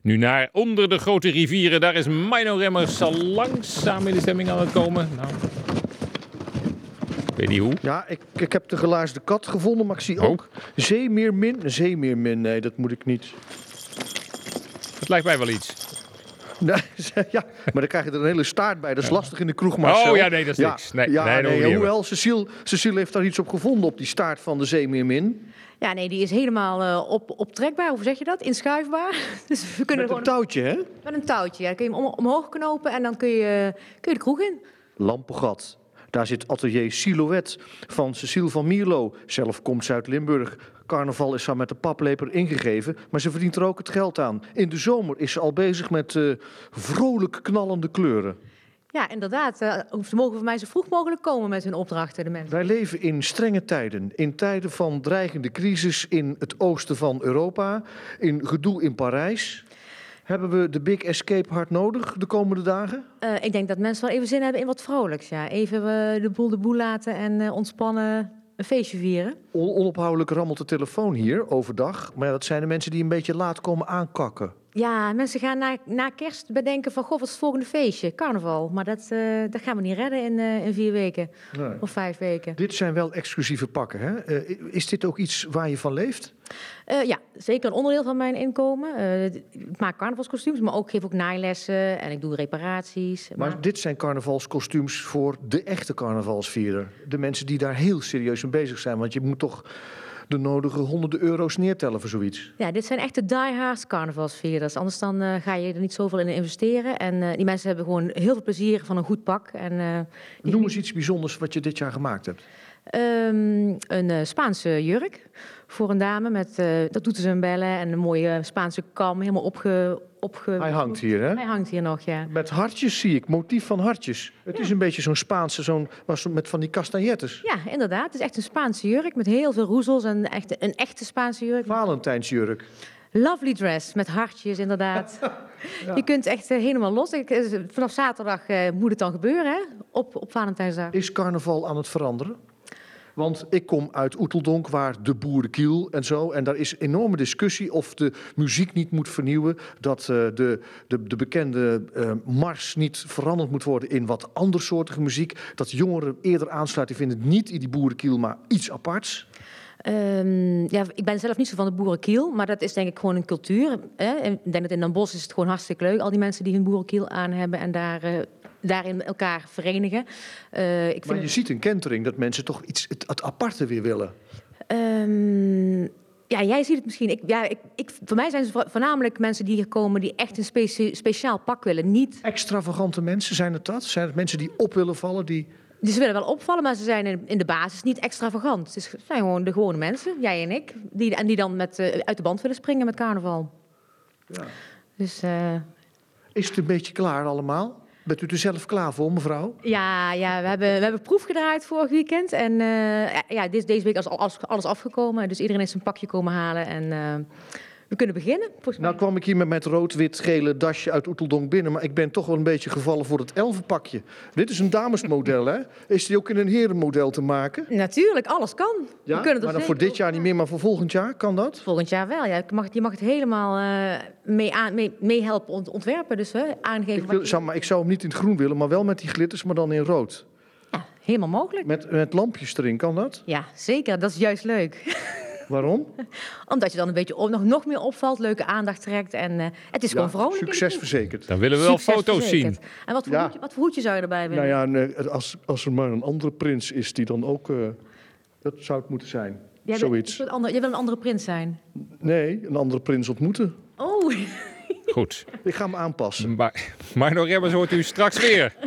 Nu naar onder de grote rivieren. Daar is Mino Remmers al langzaam in de stemming aan het komen. Nou, weet niet hoe. Ja, ik heb de gelaarsde kat gevonden, maar ik zie ook zeemeermin. Nee, dat moet ik niet. Het lijkt mij wel iets. Nee, ja, maar dan krijg je er een hele staart bij. Dat is lastig in de kroeg, Marcel. Oh ja, nee, dat is niks. Nee, hoewel, Cecile heeft daar iets op gevonden op die staart van de zeemeermin. Ja, nee, die is helemaal optrekbaar. Hoe zeg je dat? Inschuifbaar. Dus we kunnen Met een touwtje, hè? Met een touwtje, ja. Dan kun je hem omhoog knopen en dan kun je de kroeg in. Lampengat. Daar zit atelier Silhouette van Cecile van Mierlo. Zelf komt ze uit Limburg. Carnaval is haar met de paplepel ingegeven, maar ze verdient er ook het geld aan. In de zomer is ze al bezig met vrolijk knallende kleuren. Ja, inderdaad. Ze mogen voor mij zo vroeg mogelijk komen met hun opdrachten, de mensen. Wij leven in strenge tijden. In tijden van dreigende crisis in het oosten van Europa. In gedoe in Parijs. Hebben we de Big Escape hard nodig de komende dagen? Ik denk dat mensen wel even zin hebben in wat vrolijks. Ja. Even de boel laten en ontspannen een feestje vieren. Onophoudelijk rammelt de telefoon hier overdag. Maar ja, dat zijn de mensen die een beetje laat komen aankakken. Ja, mensen gaan na kerst bedenken van... Goh, wat is het volgende feestje? Carnaval. Maar dat gaan we niet redden in 4 weken. Nee. Of 5 weken. Dit zijn wel exclusieve pakken, hè? Is dit ook iets waar je van leeft? Ja, zeker een onderdeel van mijn inkomen. Ik maak carnavalskostuums, maar geef ook naailessen en ik doe reparaties. Maar dit zijn carnavalskostuums voor de echte carnavalsvierder. De mensen die daar heel serieus mee bezig zijn. Want je moet toch de nodige honderden euro's neertellen voor zoiets. Ja, dit zijn echte die-hard carnavalsvierders. Anders dan ga je er niet zoveel in investeren. En die mensen hebben gewoon heel veel plezier van een goed pak. Noem eens iets bijzonders wat je dit jaar gemaakt hebt. Een Spaanse jurk voor een dame. Dat doet ze een bellen en een mooie Spaanse kam. Helemaal Hij hangt hier, hè? Hij hangt hier nog, ja. Met hartjes zie ik, motief van hartjes. Het is een beetje zo'n Spaanse, met van die castagnettes. Ja, inderdaad. Het is echt een Spaanse jurk met heel veel roezels. En een echte Spaanse jurk. Valentijnsjurk. Lovely dress, met hartjes inderdaad. Ja. Je kunt echt helemaal los. Vanaf zaterdag moet het dan gebeuren, hè? Op Valentijnsdag. Is carnaval aan het veranderen? Want ik kom uit Oeteldonk, waar de boerenkiel en zo. En daar is enorme discussie of de muziek niet moet vernieuwen. Dat de bekende mars niet veranderd moet worden in wat andersoortige muziek. Dat jongeren eerder aansluiten, vinden het niet in die boerenkiel, maar iets aparts. Ja, ik ben zelf niet zo van de boerenkiel, maar dat is denk ik gewoon een cultuur. Hè? Ik denk dat in Den Bosch is het gewoon hartstikke leuk. Al die mensen die hun boerenkiel aan hebben en daarin elkaar verenigen. Maar je ziet een kentering dat mensen toch iets het aparte weer willen. Ja, jij ziet het misschien. Voor mij zijn ze voornamelijk mensen die hier komen die echt een speciaal pak willen. Niet extravagante mensen, zijn het dat? Zijn het mensen die op willen vallen? Ze willen wel opvallen, maar ze zijn in de basis niet extravagant. Het zijn gewoon de gewone mensen, jij en ik, die dan uit de band willen springen met carnaval. Ja. Dus, is het een beetje klaar allemaal? Bent u er zelf klaar voor, mevrouw? Ja, we hebben proef gedraaid vorig weekend. En deze week is alles afgekomen. Dus iedereen is zijn pakje komen halen. En we kunnen beginnen. Nou kwam ik hier met mijn rood-wit-gele dasje uit Oeteldonk binnen. Maar ik ben toch wel een beetje gevallen voor het elfenpakje. Dit is een damesmodel, hè? Is die ook in een herenmodel te maken? Natuurlijk, alles kan. Ja, maar dan voor dit jaar niet meer, maar voor volgend jaar kan dat? Volgend jaar wel, ja. Je mag het helemaal mee helpen ontwerpen. Dus aangeven. Ik zou hem niet in het groen willen, maar wel met die glitters, maar dan in rood. Ja, helemaal mogelijk. Met lampjes erin, kan dat? Ja, zeker. Dat is juist leuk. Waarom? Omdat je dan een beetje nog meer opvalt, leuke aandacht trekt. En het is gewoon vrolijk. Succes verzekerd. Dan willen we wel foto's zien. En wat voor hoedje zou je erbij willen? Nou ja, als er maar een andere prins is die dan ook... dat zou het moeten zijn. Zoiets. Jij wil een andere prins zijn? Nee, een andere prins ontmoeten. Oh. Goed. Ik ga me aanpassen. Maar Mino Remmers hoort u straks weer.